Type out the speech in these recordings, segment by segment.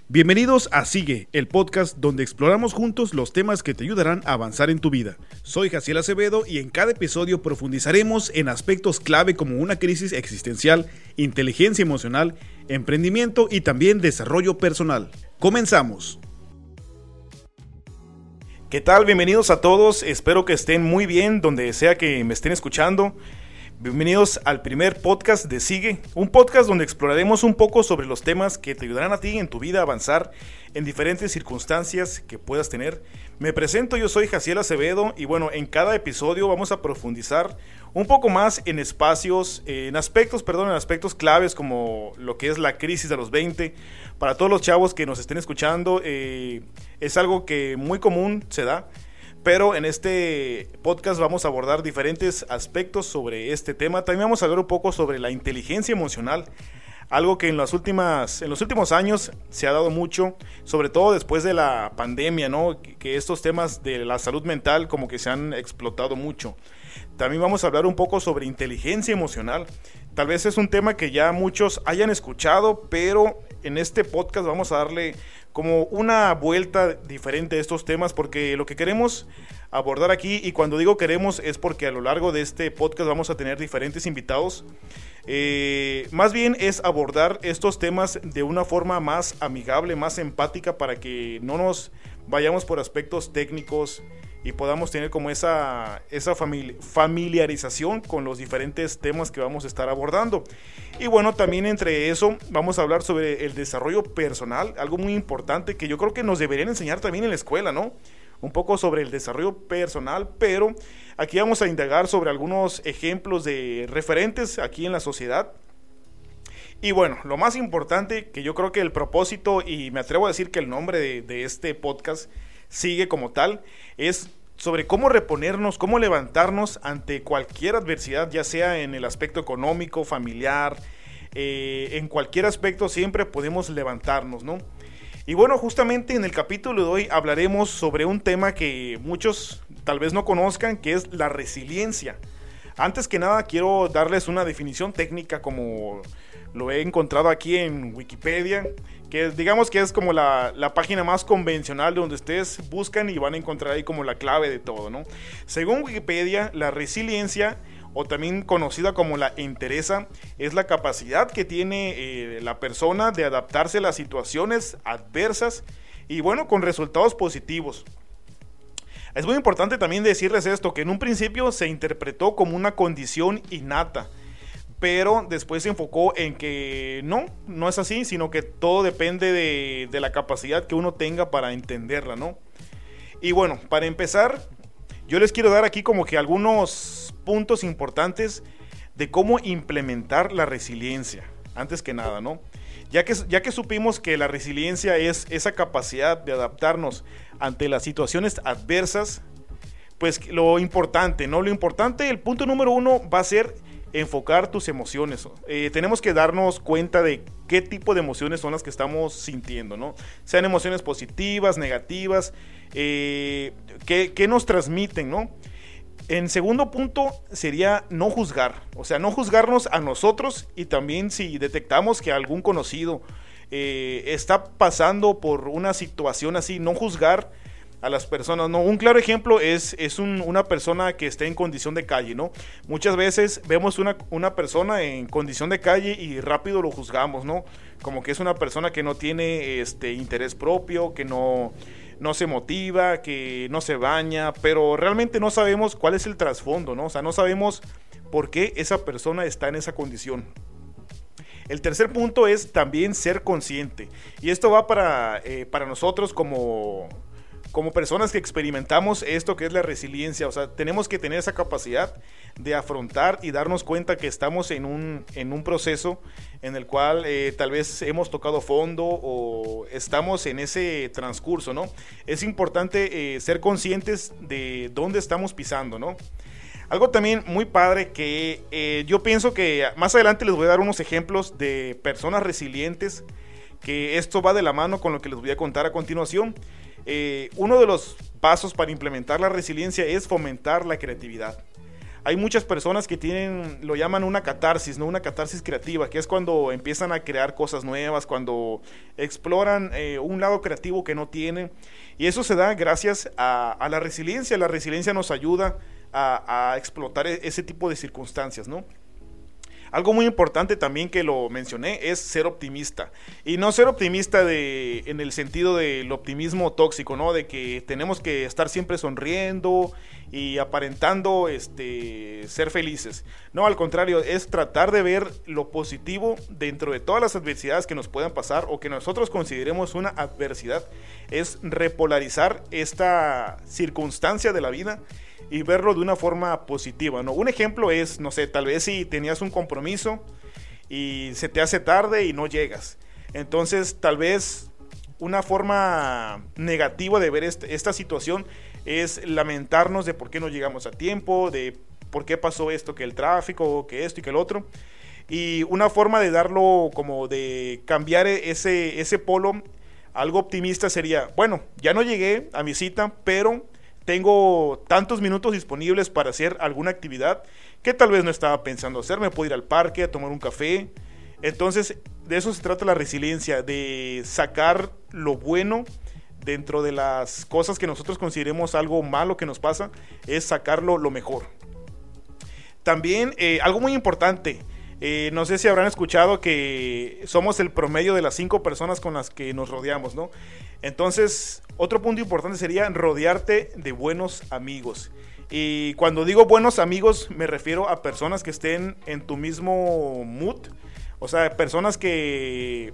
Bienvenidos a Sigue, el podcast donde exploramos juntos los temas que te ayudarán a avanzar en tu vida. Soy Jaciel Acevedo y en cada episodio profundizaremos en aspectos clave como una crisis existencial, inteligencia emocional, emprendimiento y también desarrollo personal. ¡Comenzamos! ¿Qué tal? Bienvenidos a todos, espero que estén muy bien donde sea que me estén escuchando. Bienvenidos al primer podcast de Sigue, un podcast donde exploraremos un poco sobre los temas que te ayudarán a ti en tu vida a avanzar en diferentes circunstancias que puedas tener. Me presento, yo soy Jaciel Acevedo y bueno, en cada episodio vamos a profundizar un poco más en aspectos claves como lo que es la crisis de los 20. Para todos los chavos que nos estén escuchando, es algo que muy común se da. Pero en este podcast vamos a abordar diferentes aspectos sobre este tema. También vamos a hablar un poco sobre la inteligencia emocional, algo que en los últimos años se ha dado mucho, sobre todo después de la pandemia, ¿no? Que estos temas de la salud mental como que se han explotado mucho. También vamos a hablar un poco sobre inteligencia emocional. Tal vez es un tema que ya muchos hayan escuchado, pero en este podcast vamos a darle como una vuelta diferente a estos temas, porque lo que queremos abordar aquí, y cuando digo queremos es porque a lo largo de este podcast vamos a tener diferentes invitados, más bien es abordar estos temas de una forma más amigable, más empática, para que no nos vayamos por aspectos técnicos y podamos tener como esa familiarización con los diferentes temas que vamos a estar abordando. Y bueno, también entre eso vamos a hablar sobre el desarrollo personal, algo muy importante que yo creo que nos deberían enseñar también en la escuela, ¿no? Un poco sobre el desarrollo personal, pero aquí vamos a indagar sobre algunos ejemplos de referentes aquí en la sociedad. Y bueno, lo más importante, que yo creo que el propósito, y me atrevo a decir que el nombre de este podcast Sigue como tal, es sobre cómo reponernos, cómo levantarnos ante cualquier adversidad, ya sea en el aspecto económico, familiar, en cualquier aspecto siempre podemos levantarnos, ¿no? Y bueno, justamente en el capítulo de hoy hablaremos sobre un tema que muchos tal vez no conozcan, que es la resiliencia. Antes que nada quiero darles una definición técnica como lo he encontrado aquí en Wikipedia, que digamos que es como la página más convencional de donde ustedes buscan y van a encontrar ahí como la clave de todo, ¿no? Según Wikipedia, la resiliencia, o también conocida como la entereza, es la capacidad que tiene la persona de adaptarse a las situaciones adversas y bueno, con resultados positivos. Es muy importante también decirles esto, que en un principio se interpretó como una condición innata, pero después se enfocó en que no es así, sino que todo depende de la capacidad que uno tenga para entenderla, ¿no? Y bueno, para empezar, yo les quiero dar aquí como que algunos puntos importantes de cómo implementar la resiliencia, antes que nada, ¿no? Ya que supimos que la resiliencia es esa capacidad de adaptarnos ante las situaciones adversas, pues lo importante, el punto número 1 va a ser enfocar tus emociones. Tenemos que darnos cuenta de qué tipo de emociones son las que estamos sintiendo, ¿no? Sean emociones positivas, negativas, qué nos transmiten, ¿no? En segundo punto sería no juzgar, o sea, no juzgarnos a nosotros, y también si detectamos que algún conocido está pasando por una situación así, no juzgar a las personas, ¿no? Un claro ejemplo es una persona que esté en condición de calle, ¿no? Muchas veces vemos una persona en condición de calle y rápido lo juzgamos, ¿no? Como que es una persona que no tiene interés propio, que no se motiva, que no se baña, pero realmente no sabemos cuál es el trasfondo, ¿no? O sea, no sabemos por qué esa persona está en esa condición. El tercer punto es también ser consciente, y esto va para nosotros como personas que experimentamos esto que es la resiliencia. O sea, tenemos que tener esa capacidad de afrontar y darnos cuenta que estamos en un proceso en el cual tal vez hemos tocado fondo o estamos en ese transcurso, ¿no? Es importante ser conscientes de dónde estamos pisando, ¿no? Algo también muy padre que yo pienso que más adelante les voy a dar unos ejemplos de personas resilientes, que esto va de la mano con lo que les voy a contar a continuación. Uno de los pasos para implementar la resiliencia es fomentar la creatividad. hay muchas personas que lo llaman una catarsis, ¿no? Una catarsis creativa, que es cuando empiezan a crear cosas nuevas, cuando exploran un lado creativo que no tienen. Y eso se da gracias a la resiliencia. La resiliencia nos ayuda a explotar ese tipo de circunstancias, ¿no? Algo muy importante también que lo mencioné es ser optimista. Y no ser optimista en el sentido del optimismo tóxico, ¿no? De que tenemos que estar siempre sonriendo y aparentando ser felices. No, al contrario, es tratar de ver lo positivo dentro de todas las adversidades que nos puedan pasar o que nosotros consideremos una adversidad. Es repolarizar esta circunstancia de la vida y verlo de una forma positiva, ¿no? Un ejemplo es, no sé, tal vez si tenías un compromiso y se te hace tarde y no llegas. Entonces, tal vez una forma negativa de ver esta situación es lamentarnos de por qué no llegamos a tiempo, de por qué pasó esto, que el tráfico, que esto y que el otro. Y una forma de darlo, como de cambiar ese polo, algo optimista sería, bueno, ya no llegué a mi cita, pero tengo tantos minutos disponibles para hacer alguna actividad que tal vez no estaba pensando hacer. Me puedo ir al parque a tomar un café. Entonces, de eso se trata la resiliencia, de sacar lo bueno dentro de las cosas que nosotros consideremos algo malo que nos pasa, es sacarlo lo mejor. También, algo muy importante, no sé si habrán escuchado que somos el promedio de las 5 personas con las que nos rodeamos, ¿no? Entonces, otro punto importante sería rodearte de buenos amigos. Y cuando digo buenos amigos, me refiero a personas que estén en tu mismo mood. O sea, personas que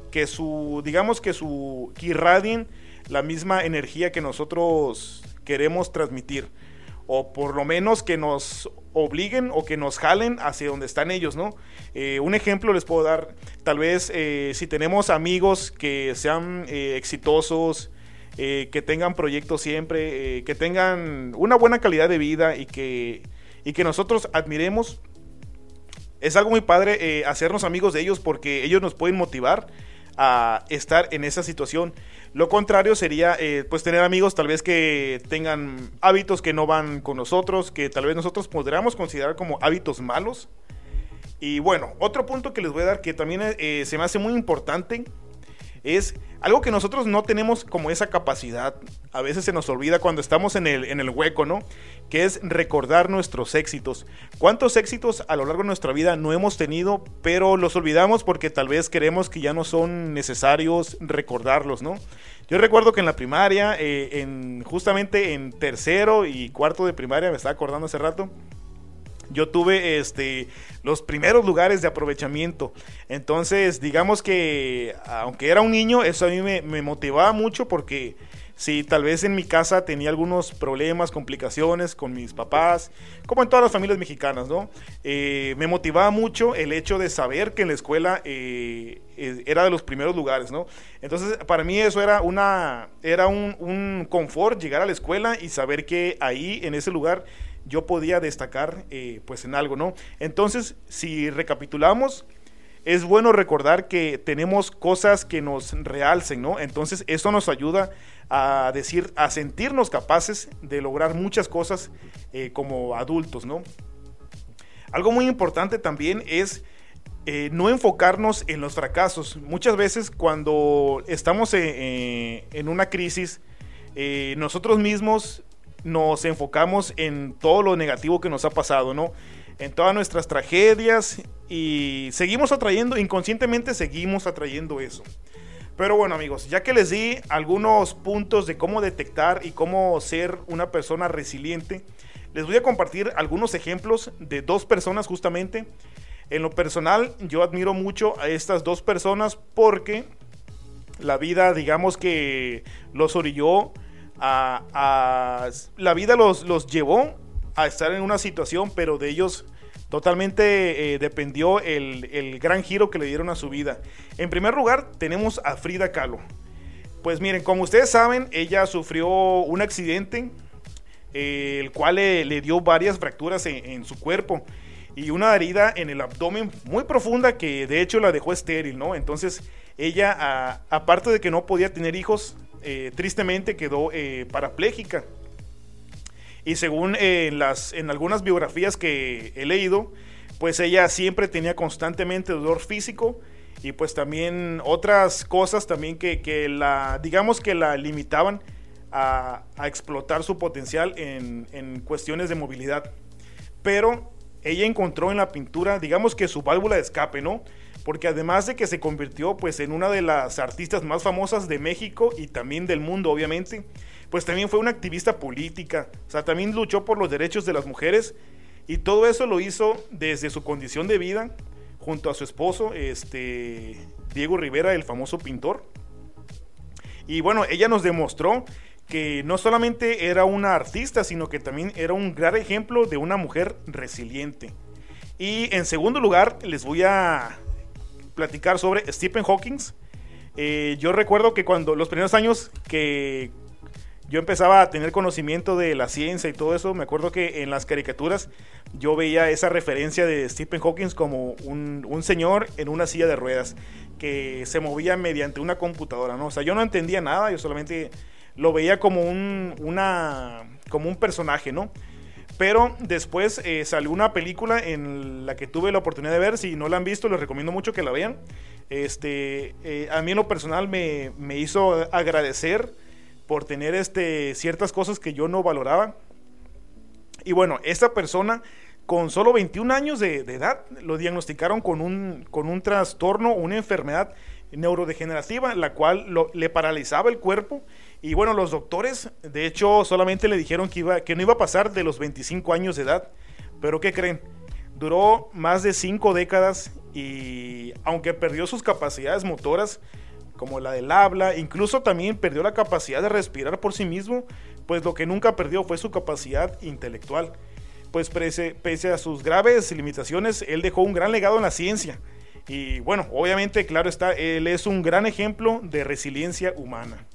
irradien la misma energía que nosotros queremos transmitir. O por lo menos que nos obliguen o que nos jalen hacia donde están ellos, ¿no? Un ejemplo les puedo dar, tal vez si tenemos amigos que sean exitosos, que tengan proyectos siempre, que tengan una buena calidad de vida y que nosotros admiremos, es algo muy padre hacernos amigos de ellos porque ellos nos pueden motivar a estar en esa situación. Lo contrario sería pues tener amigos tal vez que tengan hábitos que no van con nosotros, que tal vez nosotros podríamos considerar como hábitos malos. Y bueno, otro punto que les voy a dar que también se me hace muy importante es algo que nosotros no tenemos como esa capacidad, a veces se nos olvida cuando estamos en el hueco, ¿no? Que es recordar nuestros éxitos. ¿Cuántos éxitos a lo largo de nuestra vida no hemos tenido, pero los olvidamos porque tal vez creemos que ya no son necesarios recordarlos, ¿no? Yo recuerdo que en la primaria, justamente en tercero y cuarto de primaria, me estaba acordando hace rato, yo tuve los primeros lugares de aprovechamiento. Entonces, digamos que aunque era un niño, eso a mí me motivaba mucho porque si tal vez en mi casa tenía algunos problemas, complicaciones con mis papás, como en todas las familias mexicanas, ¿no? Me motivaba mucho el hecho de saber que en la escuela era de los primeros lugares, ¿no? Entonces, para mí eso era un confort, llegar a la escuela y saber que ahí, en ese lugar, yo podía destacar pues en algo, ¿no? Entonces, si recapitulamos, es bueno recordar que tenemos cosas que nos realcen, ¿no? Entonces, eso nos ayuda a sentirnos capaces de lograr muchas cosas como adultos, ¿no? Algo muy importante también es no enfocarnos en los fracasos. Muchas veces cuando estamos en una crisis, nosotros mismos nos enfocamos en todo lo negativo que nos ha pasado, ¿no? En todas nuestras tragedias y inconscientemente seguimos atrayendo eso. Pero bueno, amigos, ya que les di algunos puntos de cómo detectar y cómo ser una persona resiliente, les voy a compartir algunos ejemplos de 2 personas justamente. En lo personal, yo admiro mucho a estas 2 personas porque la vida, digamos que los orilló la vida los llevó a estar en una situación, pero de ellos totalmente dependió el gran giro que le dieron a su vida. En primer lugar, tenemos a Frida Kahlo. Pues miren, como ustedes saben, ella sufrió un accidente, el cual le dio varias fracturas en su cuerpo y una herida en el abdomen muy profunda que de hecho la dejó estéril, ¿no? Entonces ella, aparte de que no podía tener hijos, tristemente quedó parapléjica. Y según en algunas biografías que he leído, pues ella siempre tenía constantemente dolor físico y pues también otras cosas también que digamos que la limitaban a explotar su potencial en cuestiones de movilidad. Pero ella encontró en la pintura, digamos que su válvula de escape, ¿no? Porque además de que se convirtió pues en una de las artistas más famosas de México y también del mundo, obviamente, pues también fue una activista política, o sea, también luchó por los derechos de las mujeres y todo eso lo hizo desde su condición de vida junto a su esposo, Diego Rivera, el famoso pintor. Y bueno, ella nos demostró que no solamente era una artista, sino que también era un gran ejemplo de una mujer resiliente. Y en segundo lugar, les voy a platicar sobre Stephen Hawking. Yo recuerdo que cuando los primeros años que yo empezaba a tener conocimiento de la ciencia y todo eso, me acuerdo que en las caricaturas yo veía esa referencia de Stephen Hawking como un señor en una silla de ruedas que se movía mediante una computadora, ¿no? O sea, yo no entendía nada, yo solamente lo veía como un personaje, ¿no? Pero después salió una película en la que tuve la oportunidad de ver. Si no la han visto, les recomiendo mucho que la vean. A mí en lo personal me hizo agradecer por tener ciertas cosas que yo no valoraba. Y bueno, esta persona con solo 21 años de edad lo diagnosticaron con un trastorno, una enfermedad neurodegenerativa, la cual le paralizaba el cuerpo. Y bueno, los doctores, de hecho, solamente le dijeron que no iba a pasar de los 25 años de edad. Pero ¿qué creen? Duró más de 5 décadas y aunque perdió sus capacidades motoras, como la del habla, incluso también perdió la capacidad de respirar por sí mismo, pues lo que nunca perdió fue su capacidad intelectual. Pues pese a sus graves limitaciones, él dejó un gran legado en la ciencia. Y bueno, obviamente, claro está, él es un gran ejemplo de resiliencia humana.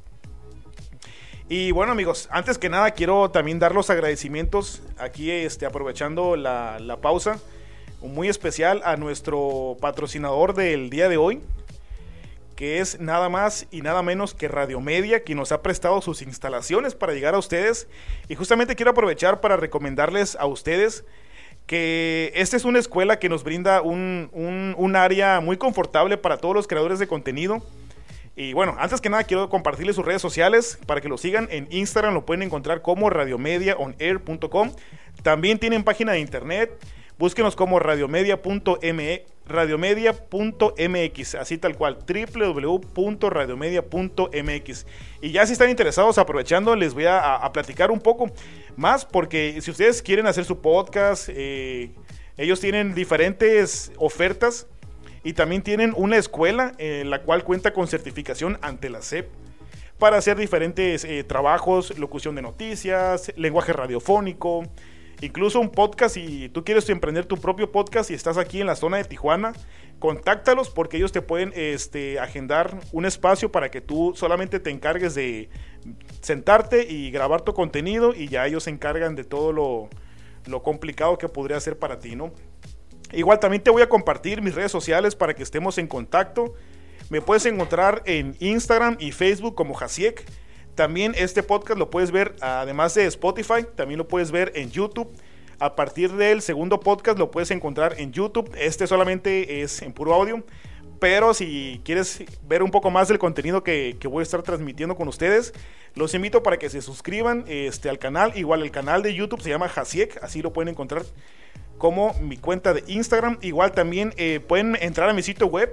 Y bueno, amigos, antes que nada quiero también dar los agradecimientos aquí aprovechando la pausa, muy especial a nuestro patrocinador del día de hoy, que es nada más y nada menos que Radio Media, quien nos ha prestado sus instalaciones para llegar a ustedes. Y justamente quiero aprovechar para recomendarles a ustedes que esta es una escuela que nos brinda un área muy confortable para todos los creadores de contenido. Y bueno, antes que nada quiero compartirles sus redes sociales para que lo sigan. En Instagram lo pueden encontrar como radiomediaonair.com. También tienen página de internet. Búsquenos como radiomedia.mx, así tal cual, www.radiomedia.mx. Y ya si están interesados, aprovechando, les voy a platicar un poco más, porque si ustedes quieren hacer su podcast, ellos tienen diferentes ofertas. Y también tienen una escuela la cual cuenta con certificación ante la SEP para hacer diferentes trabajos, locución de noticias, lenguaje radiofónico, incluso un podcast. Si tú quieres emprender tu propio podcast y estás aquí en la zona de Tijuana, contáctalos porque ellos te pueden agendar un espacio para que tú solamente te encargues de sentarte y grabar tu contenido y ya ellos se encargan de todo lo complicado que podría ser para ti, ¿no? Igual también te voy a compartir mis redes sociales para que estemos en contacto. Me puedes encontrar en Instagram y Facebook como Jasiek. También este podcast lo puedes ver, además de Spotify, también lo puedes ver en YouTube. A partir del segundo podcast lo puedes encontrar en YouTube. Este solamente es en puro audio. Pero si quieres ver un poco más del contenido que voy a estar transmitiendo con ustedes, los invito para que se suscriban al canal. Igual el canal de YouTube se llama Jasiek, así lo pueden encontrar como mi cuenta de Instagram. Igual también pueden entrar a mi sitio web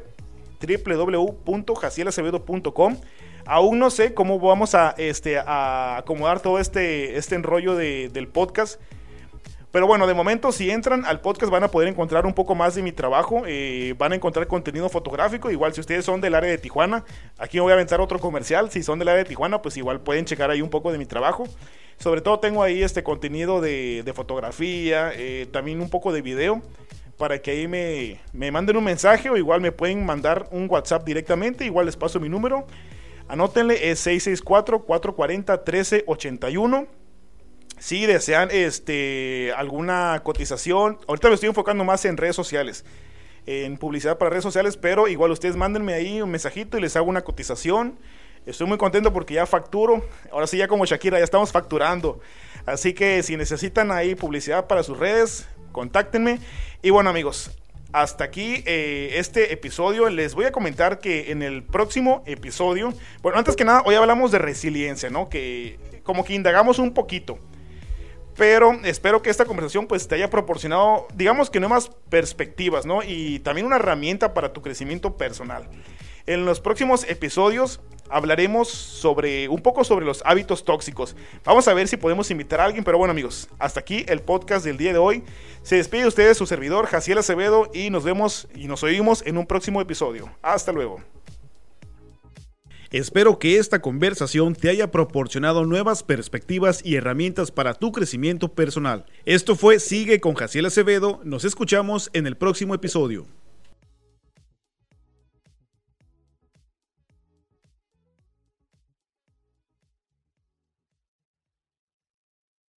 www.jacielacevedo.com. Aún no sé cómo vamos a acomodar todo este enrollo del podcast, pero bueno, de momento si entran al podcast van a poder encontrar un poco más de mi trabajo, van a encontrar contenido fotográfico. Igual si ustedes son del área de Tijuana, aquí me voy a aventar otro comercial. Si son del área de Tijuana, pues igual pueden checar ahí un poco de mi trabajo. Sobre todo tengo ahí contenido de fotografía, también un poco de video, para que ahí me manden un mensaje o igual me pueden mandar un WhatsApp directamente. Igual les paso mi número, anótenle, es 664-440-1381. Si desean alguna cotización, ahorita me estoy enfocando más en redes sociales, en publicidad para redes sociales, pero igual ustedes mándenme ahí un mensajito y les hago una cotización. Estoy muy contento porque ya facturo. Ahora sí, ya como Shakira, ya estamos facturando. Así que si necesitan ahí publicidad para sus redes, contáctenme. Y bueno, amigos, hasta aquí este episodio. Les voy a comentar que en el próximo episodio, bueno, antes que nada, hoy hablamos de resiliencia, ¿no? Que como que indagamos un poquito. Pero espero que esta conversación pues te haya proporcionado, digamos que nuevas perspectivas, ¿no? Y también una herramienta para tu crecimiento personal. En los próximos episodios hablaremos un poco sobre los hábitos tóxicos. Vamos a ver si podemos invitar a alguien, pero bueno, amigos, hasta aquí el podcast del día de hoy. Se despide de ustedes su servidor, Jaciel Acevedo, y nos vemos y nos oímos en un próximo episodio. Hasta luego. Espero que esta conversación te haya proporcionado nuevas perspectivas y herramientas para tu crecimiento personal. Esto fue Sigue con Jaciel Acevedo. Nos escuchamos en el próximo episodio.